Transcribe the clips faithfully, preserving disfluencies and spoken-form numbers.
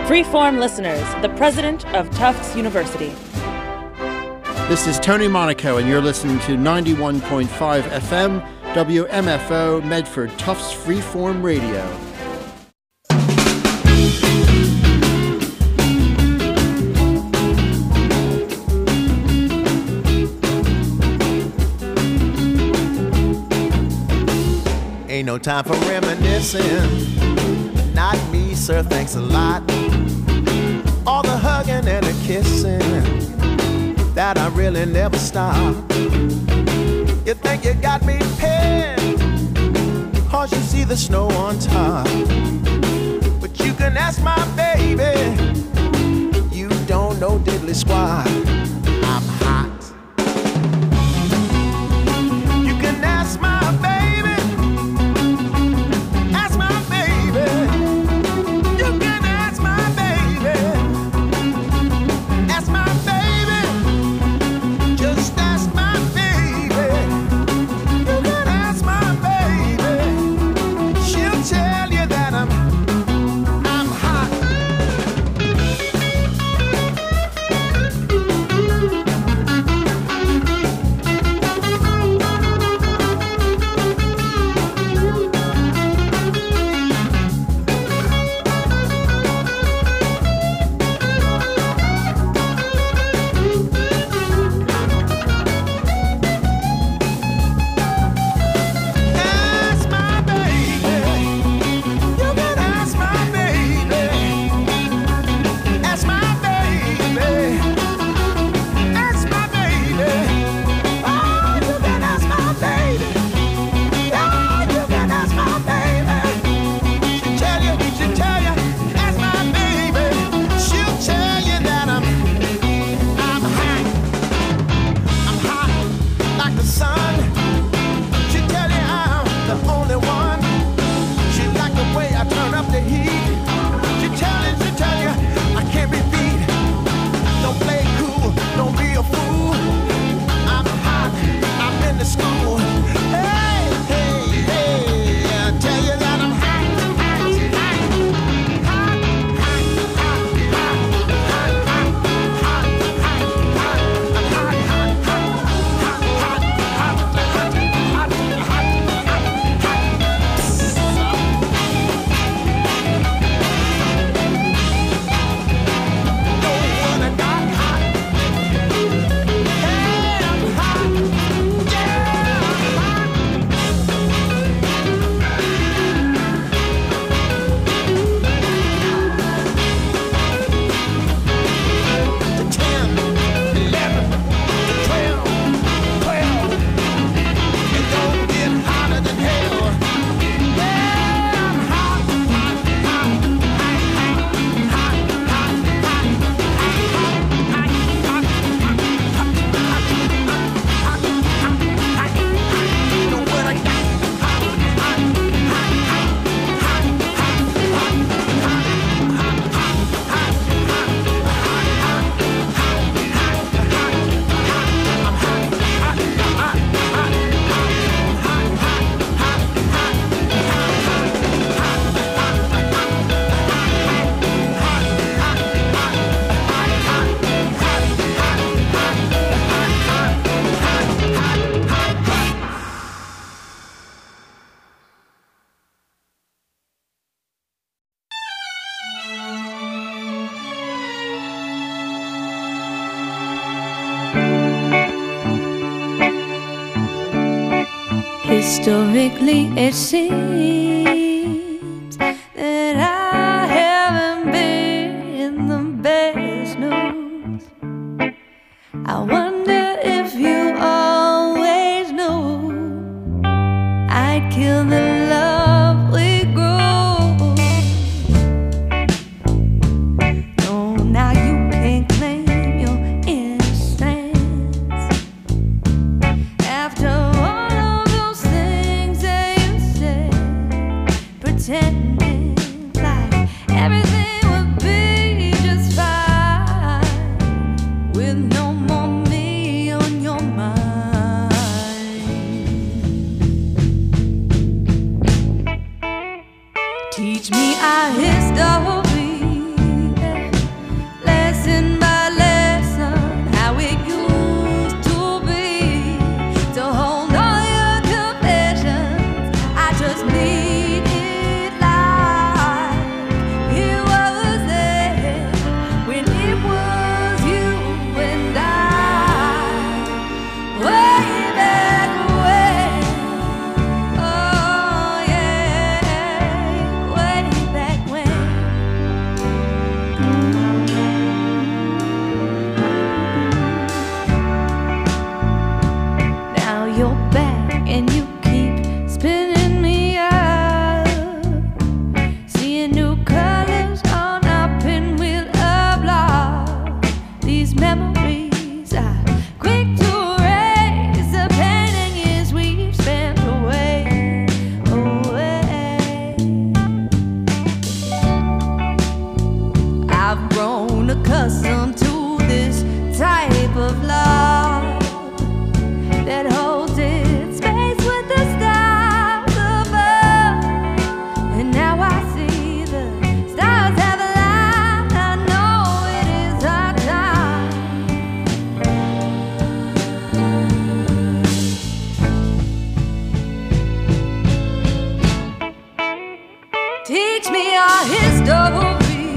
Freeform listeners, the president of Tufts University. This is Tony Monaco, and you're listening to ninety-one point five F M, W M F O, Medford, Tufts Freeform Radio. Ain't no time for reminiscing. Not me, sir, thanks a lot. All the hugging and the kissing that I really never stop. You think you got me pinned, cause you see the snow on top. But you can ask my baby, you don't know diddly squat. I'm hot. You can ask my baby. Historically, it seems that I haven't been the best news. I wonder if you always knew I'd kill the love we grew. No, now you can't claim your innocence after all of those things that you said. I've grown accustomed to this type of love that holds its space with the stars above. And now I see the stars have aligned. I know it is our time. Teach me our history.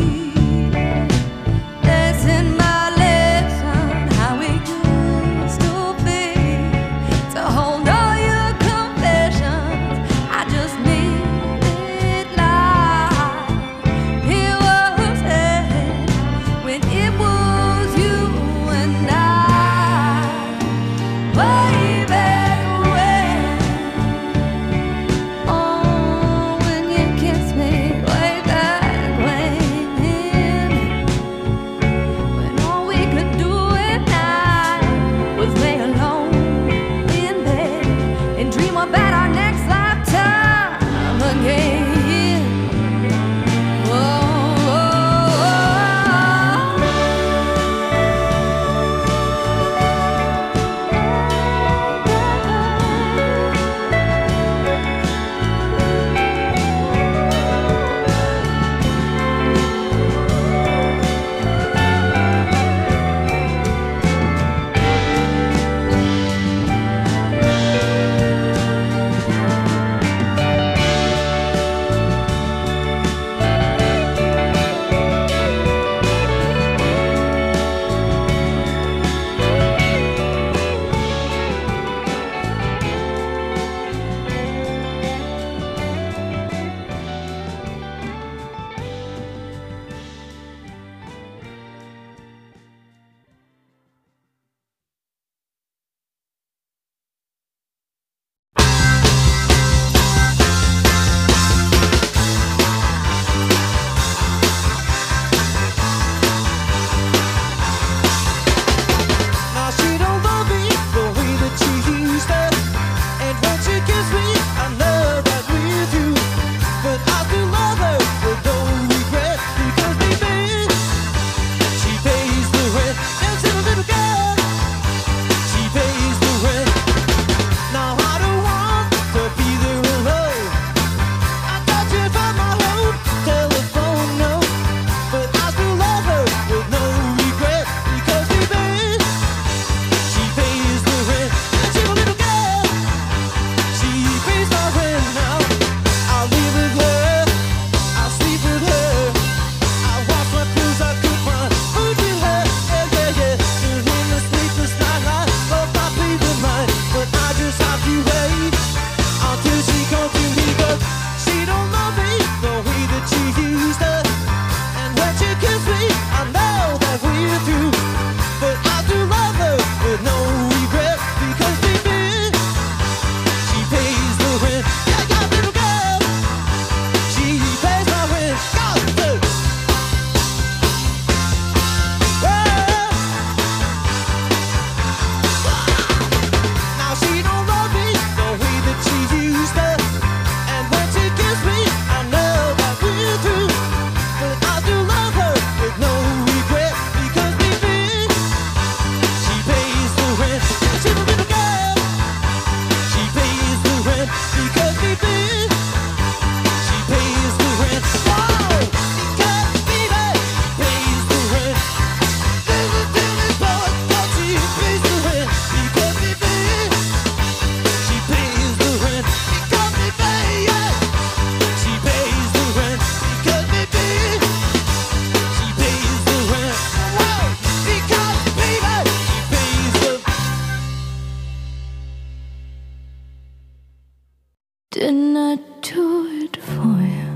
Didn't I do it for you?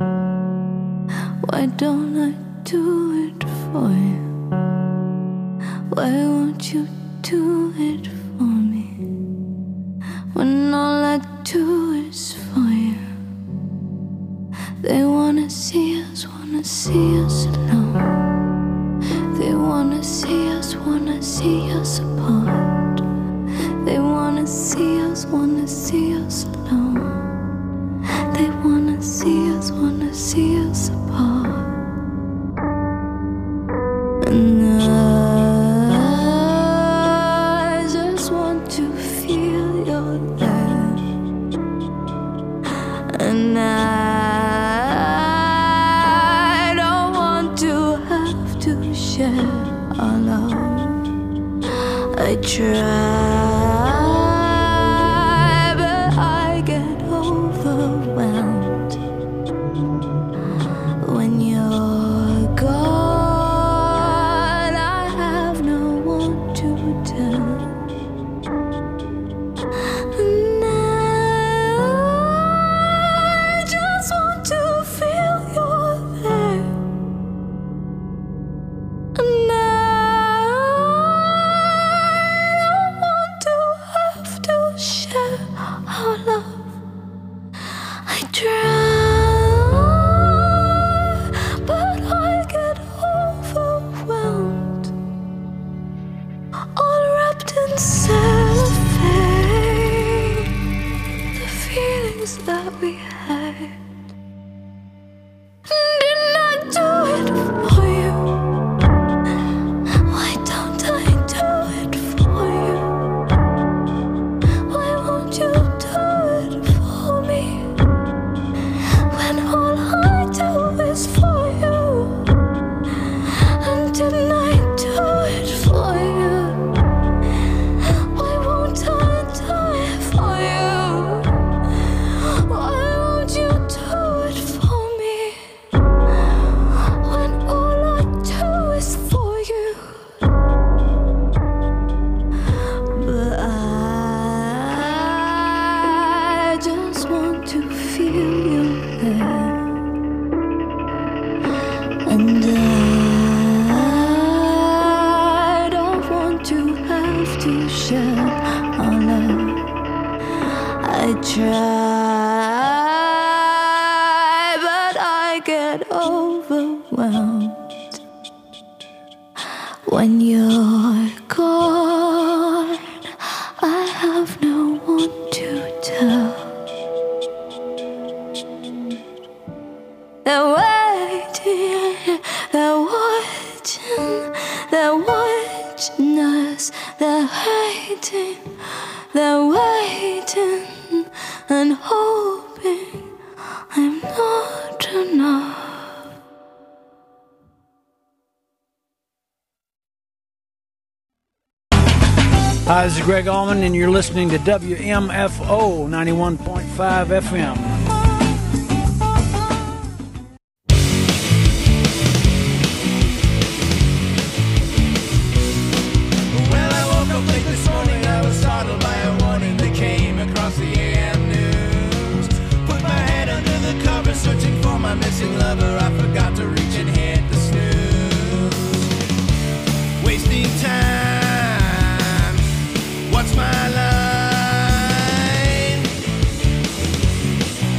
Why don't I do it for you? Why won't you do it for me? When all I do is for you. They wanna see us, wanna see us alone. They wanna see us, wanna see us apart. They wanna see us, wanna see us alone. They wanna see us, wanna see us apart. to share our love. I try, but I get overwhelmed when you're gone. I have no one to tell. And I just want to feel you're there. And I don't want to have to share our love. I try, but I get overwhelmed, all wrapped in cellophane, the feelings that we had. Didn't I do it for you? Why don't I do it for you? Why won't you do it for me? When all I do is for you. And didn't I do it for you? Why won't I do it for you? Why won't you do it for me? When all I do is for you. But I just want to feel you there. And I don't want to have to share our love. I try, but I get overwhelmed when you're gone. I have no one to tell. They're waiting, they're watching, they're watching us, they're waiting, they're waiting and hoping I'm not enough. Hi, this is Greg Allman, and you're listening to W M F O ninety-one point five F M. Well, I woke up late this morning, I was startled by a warning that came across the A M news. Put my head under the covers, searching for my missing lover. I forgot to reach and hit the snooze. Wasting time, what's my line?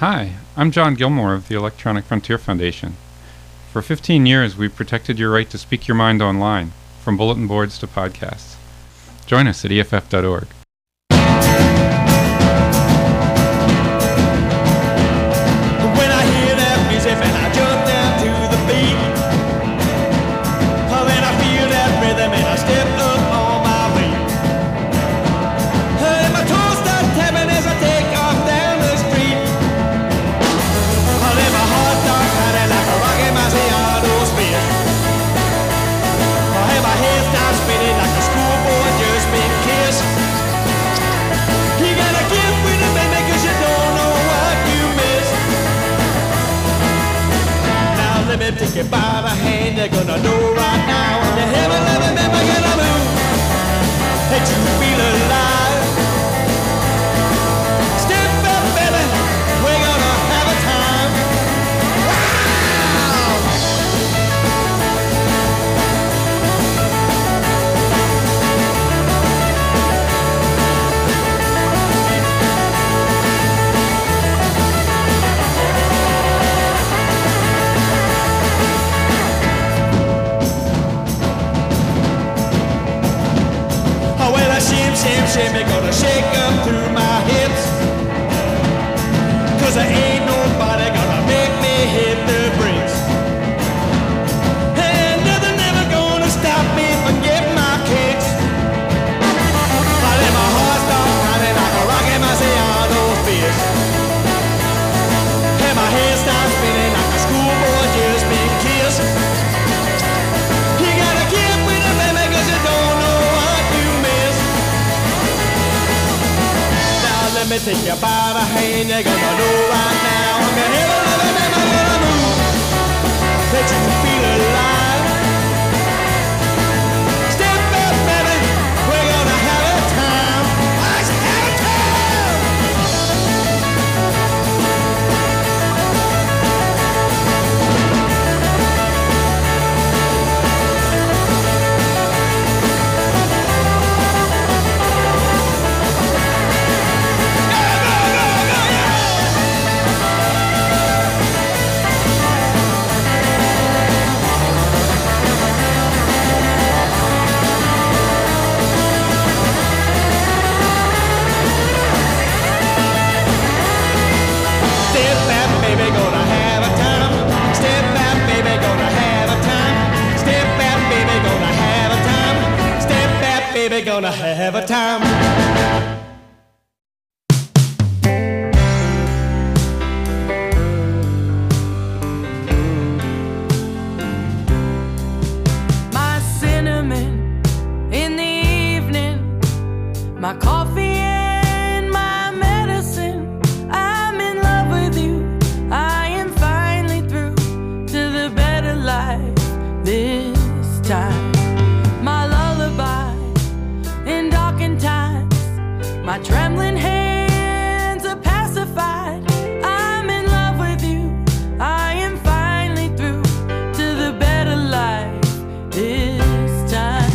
Hi, I'm John Gilmore of the Electronic Frontier Foundation. For fifteen years, we've protected your right to speak your mind online, from bulletin boards to podcasts. Join us at E F F dot org. When I hear that music and I jump down to the beat, oh, when I feel that rhythm and I step up on my feet, and my toes start tapping as I take off down the street, oh, then my heart starts pounding like a rocket Marciano spin, oh, and my head starts spinning like a schoolboy just been kissed. You gotta get with it, baby, 'cause you don't know what you missed. Now let me take you by the hand, you're gonna know right now. When you have a loving man, we're gonna move, that you feel alive. Step up, baby, we're gonna have a time. Wow! Oh, well, I shim, shim, shimmy, gonna shake up through my hips, 'cause there ain't nobody gonna make me hit the bricks. And nothing ever gonna stop me from getting my kicks. I let my heart start pounding like a rocket Marciano fist, and my head starts spinning like a schoolboy just been kissed. You gotta get with it, baby, 'cause you don't know what you missed. Now let me take you by the hand, you're gonna know right now. I'm gonna have a loving man, I'm gonna move, that you feel alive. Step up, baby, we're gonna have a time. Let's have a time. Step back, baby, gonna have a time. Step back, baby, gonna have a time. Step back, baby, gonna have a time. Step back, baby, gonna have a time. My cinnamon in the evening, my coffee and my medicine. I'm in love with you. I am finally through to the better life this time. My lullaby in darkened times, my trembling hands are pacified. I'm in love with you. I am finally through to the better life this time.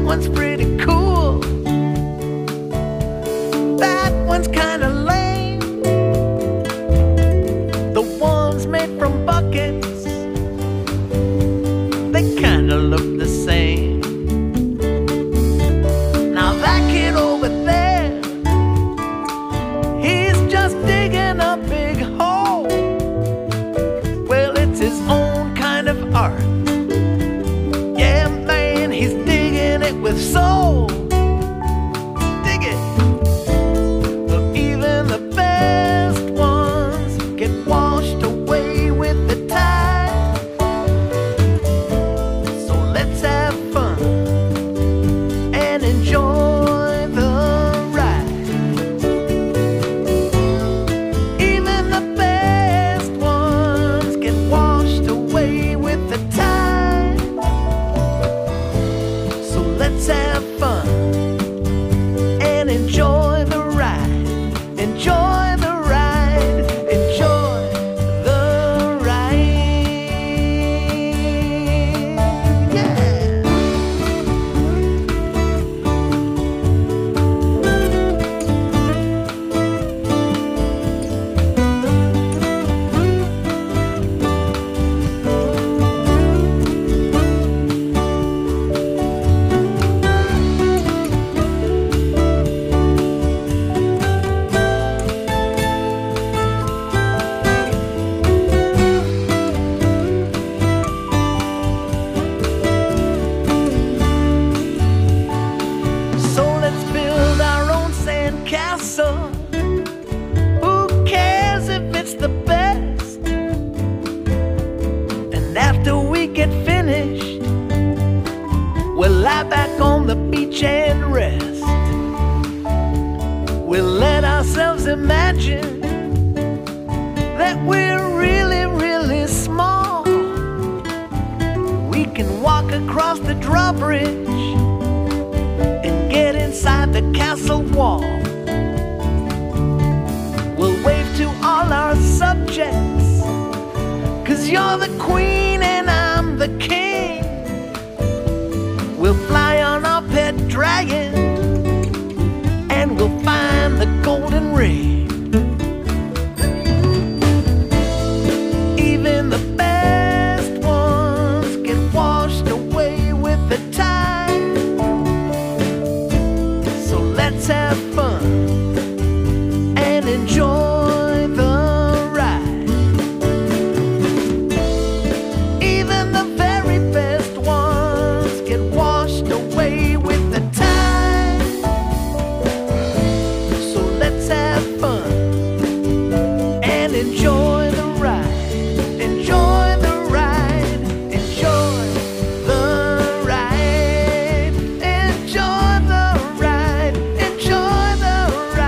one's pretty cool. That one's kinda lame. The ones made from buckets, they kinda look the same. Now that kid over there, he's just digging a big hole. Well, it's his own kind of art. Yeah, man, he's digging it with soul. Dig it. But even the best ones get washed away with the tide. So let's have fun and enjoy the ride. Even the best ones get washed away with the tide. So let's have fun and enjoy the ride. Enjoy the ride. Enjoy the ride. Yeah. So let's build our own sandcastle. Who cares if it's the best? And after we get finished, we'll lie back on the beach and rest. We'll let ourselves imagine that we're really, really small. We can walk across the drawbridge and get inside the castle wall. We'll wave to all our subjects, 'cause you're the queen and I'm the king. We'll fly on our pet dragon and we'll find the golden ring. Even the best ones get washed away with the tide. So let's have fun and enjoy the ride. Even the very best ones get washed away with the tide. So let's have fun and enjoy the ride. Enjoy the ride. Enjoy the ride. Enjoy the ride. Enjoy the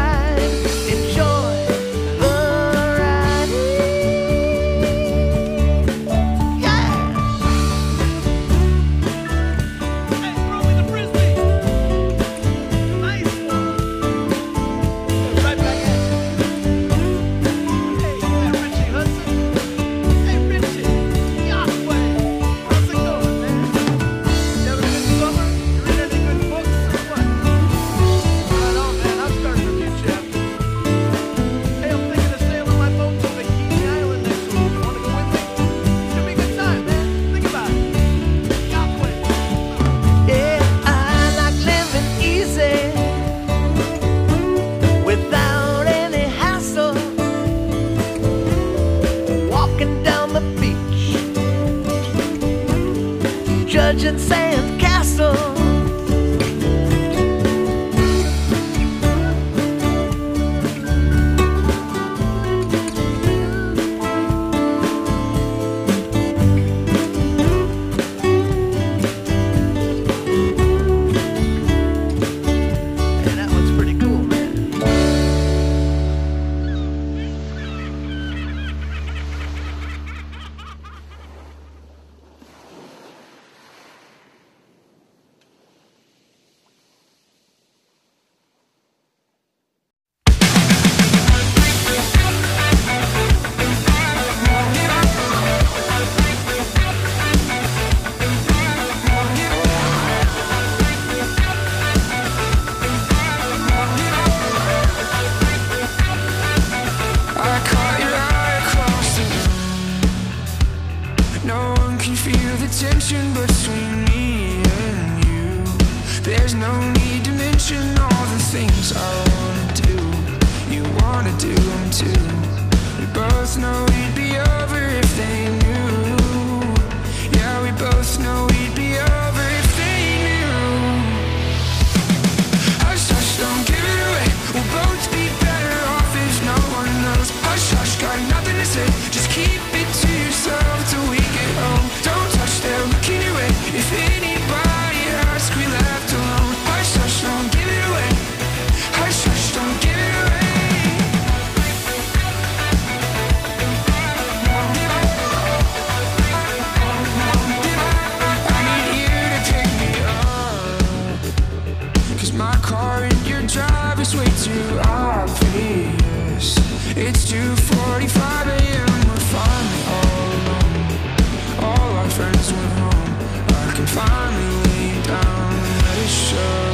no need to mention all the things I wanna do. You wanna do them too. We both know we'd be over if they knew. Yeah, we both know we'd be over if they knew. Hush, hush, don't give it away. We'll both be better off if no one knows. Hush, hush, got nothing to say. Just keep it to yourself till we get home. Don't touch, they're looking your way. If anybody asks, we left alone. Hush, hush, don't give it away. Hush, hush, don't give it away. I need you to pick me up, 'cause my car and your drive is way too obvious. It's two forty-five a m, we're finally all alone. All our friends went home. I can finally lay down and let it show.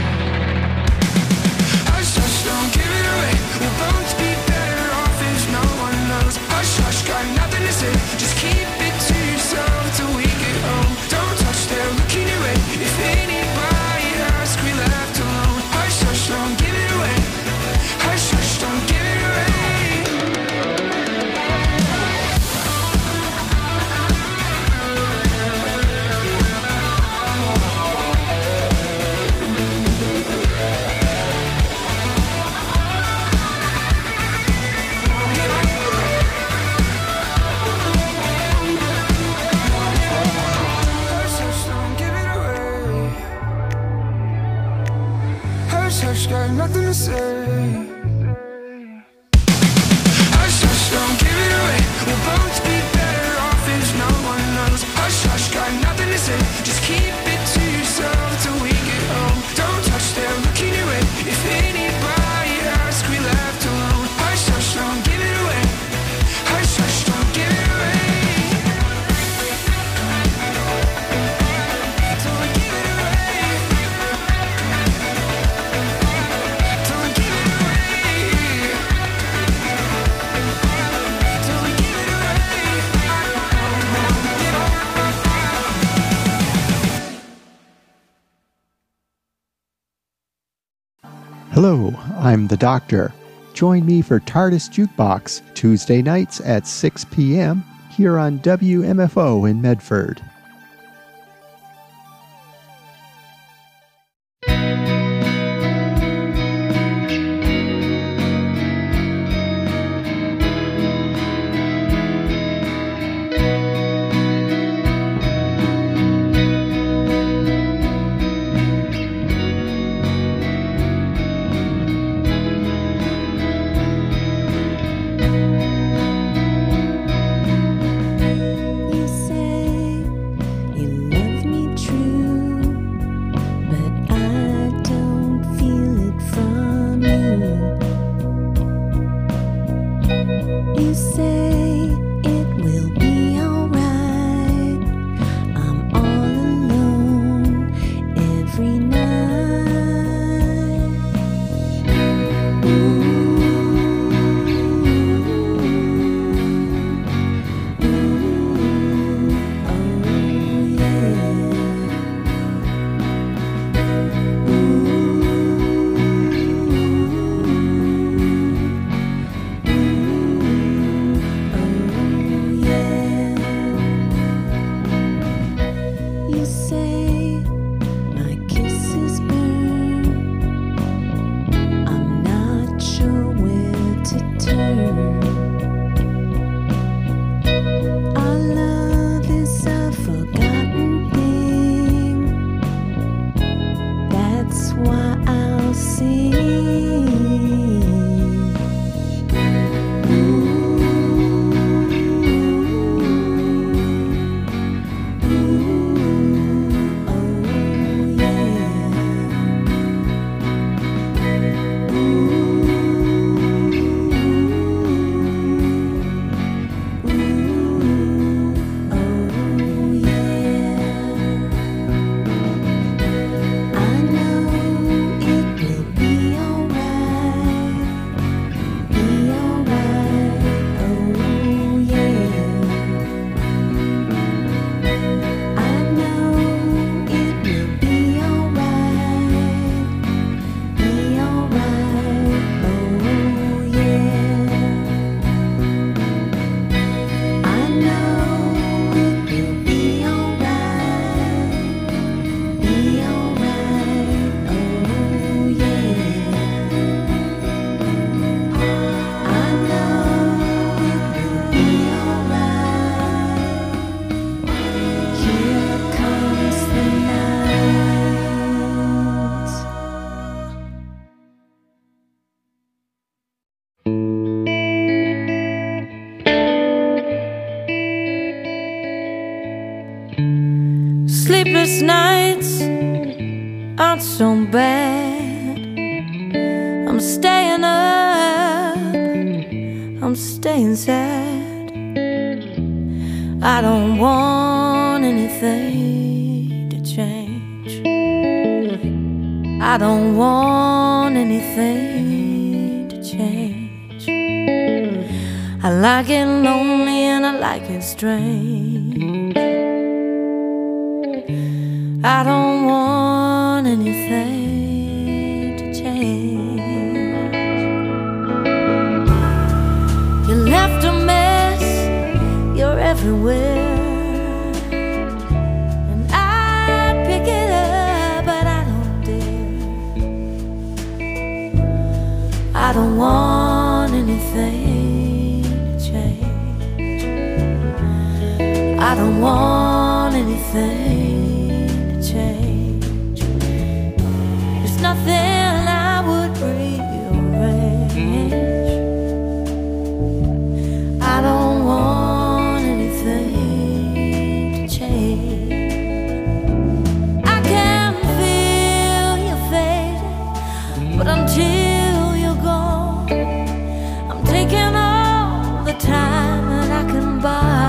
Hush, hush, don't give it away. We'll both be better off if no one knows. Hush, hush, got nothing to say. Just keep it to yourself till we get home. Don't touch, they're looking your way. If anybody asks, we left alone. Hush, hush, don't give it away. Hush, hush, don't give it away. Hush, hush, don't give it away. Hush, hush, got nothing to say. Hush, hush, don't give it away. We'll both be better off if no one knows. Hush, hush, got nothing to say. Just keep it to yourself till we get home. Don't touch, they're looking your way. If anybody asks, we left alone. Hush, hush, don't give it away. Hush, hush, don't give it away. Don't give it away. Don't give it away. Don't give it away. Hello, I'm the Doctor. Join me for TARDIS Jukebox Tuesday nights at six p m here on W M F O in Medford. You say you love me true, but I don't feel it from you. You say it will be alright. I'm all alone every night. Ooh. You say my kisses burn. I'm not sure where to turn. Our love is a forgotten thing. That's why I'll sing. I know Sleepless nights aren't so bad. I'm staying up, I'm staying sad. I don't want anything to change. I don't want anything to change. I like it lonely and I like it strange. I don't want anything to change. You left a mess, you're everywhere, and I pick it up, but I don't dare. I don't want anything to change. I don't want anything change. There's nothing I would rearrange. I don't want anything to change. I can feel you fading, but until you're gone, I'm taking all the time that I can borrow.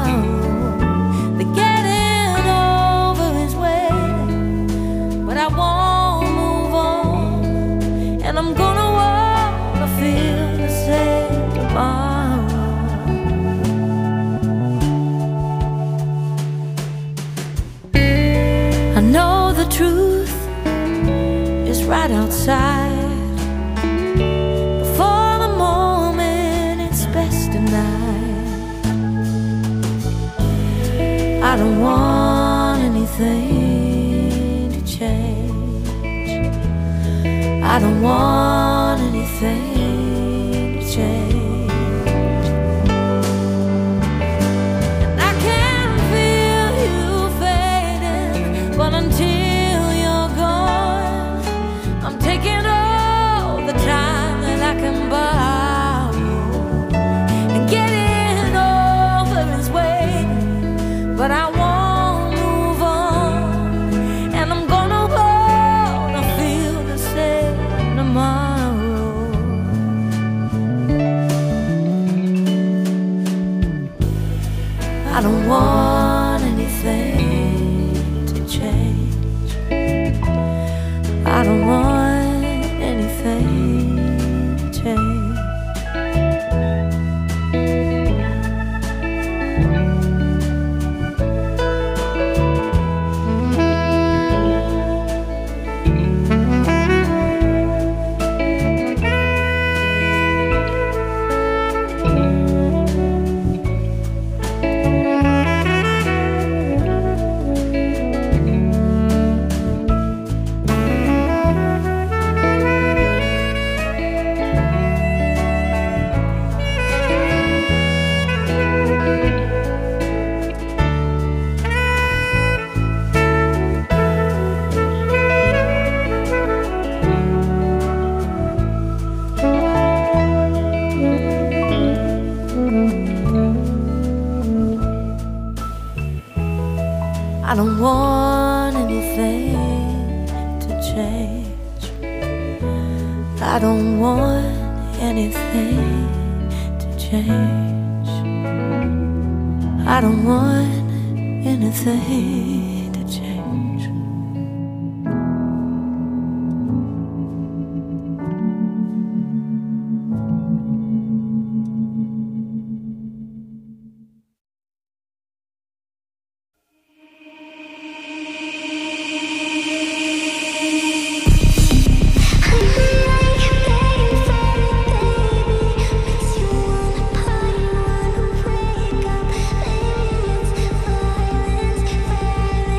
I'm gonna wanna feel the same tomorrow. I know the truth is right outside. Before the moment it's best denied. I don't want anything to change. I don't want anything to change. And I can feel you fading, but until you're gone, I'm taking all the time that I can borrow. And getting over is waiting, but I won't move on. And I'm gonna wanna feel the same tomorrow. I don't want anything to change. I don't want anything to change. I don't want anything to change. I don't want anything to change. I don't want anything to change. Violence,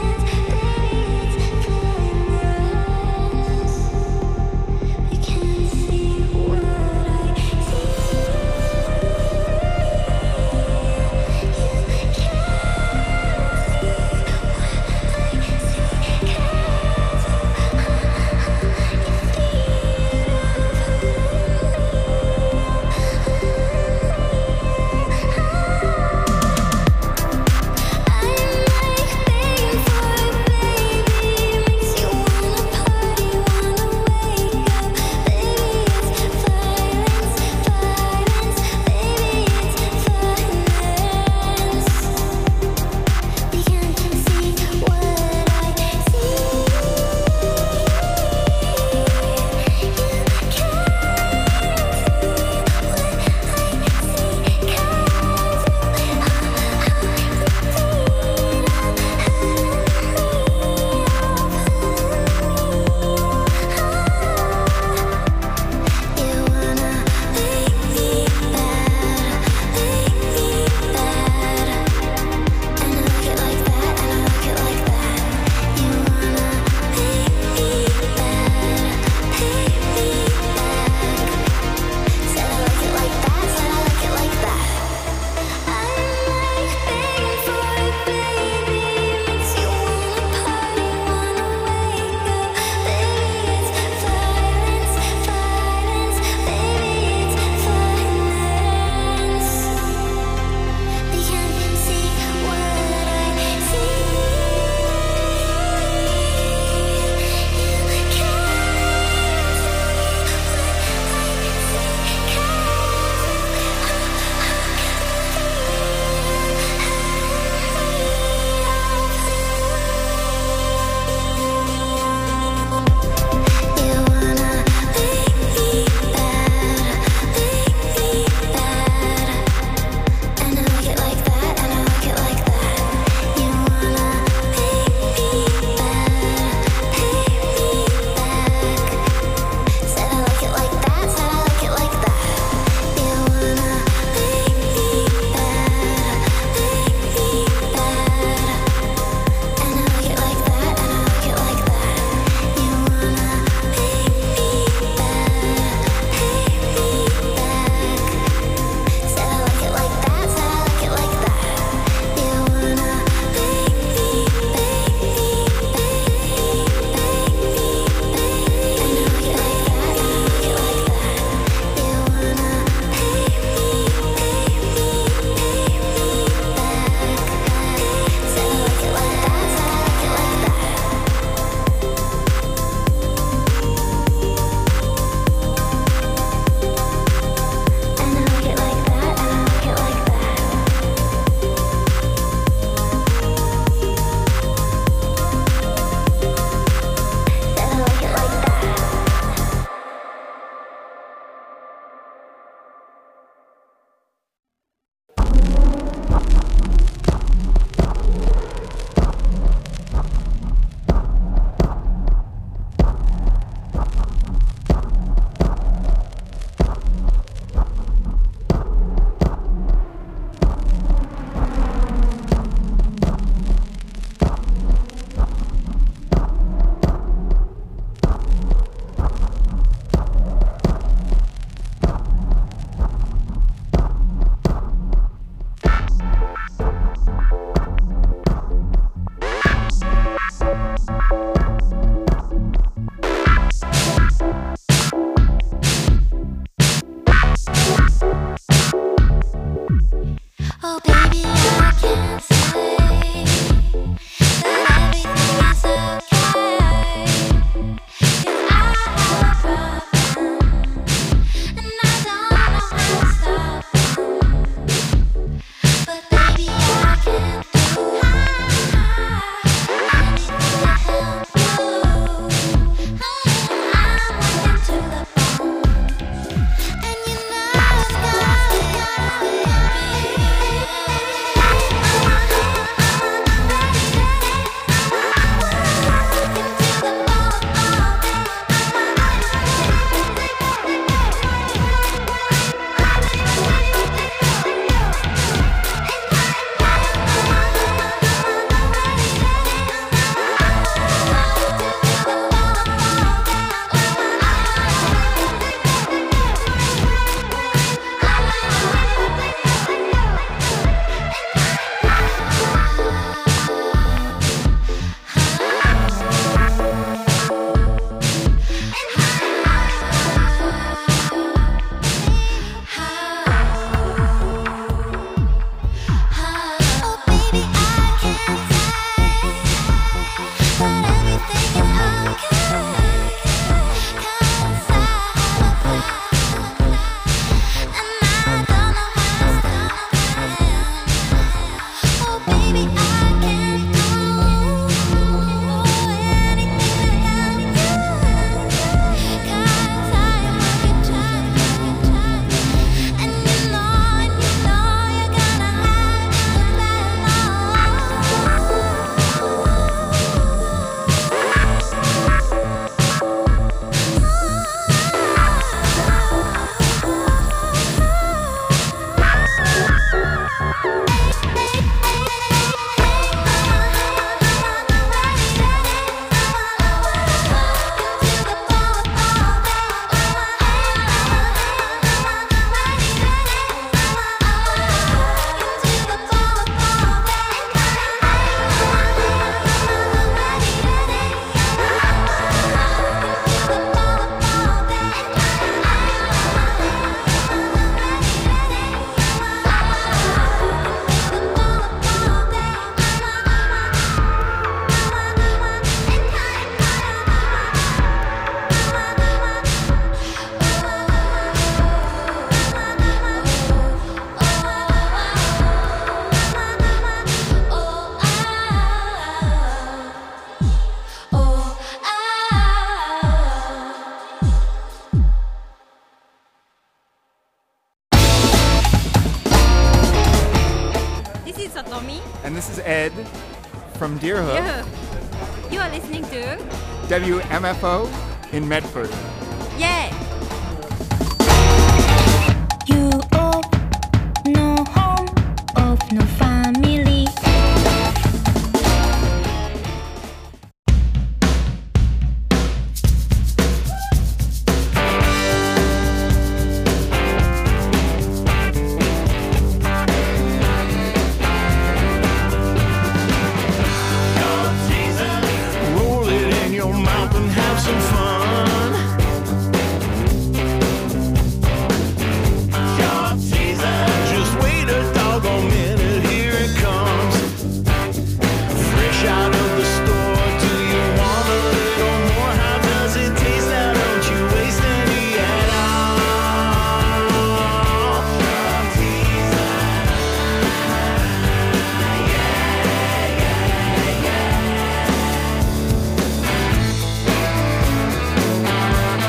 And this is Ed from Deerhook. Yeah. You are listening to W M F O in Medford. Yeah.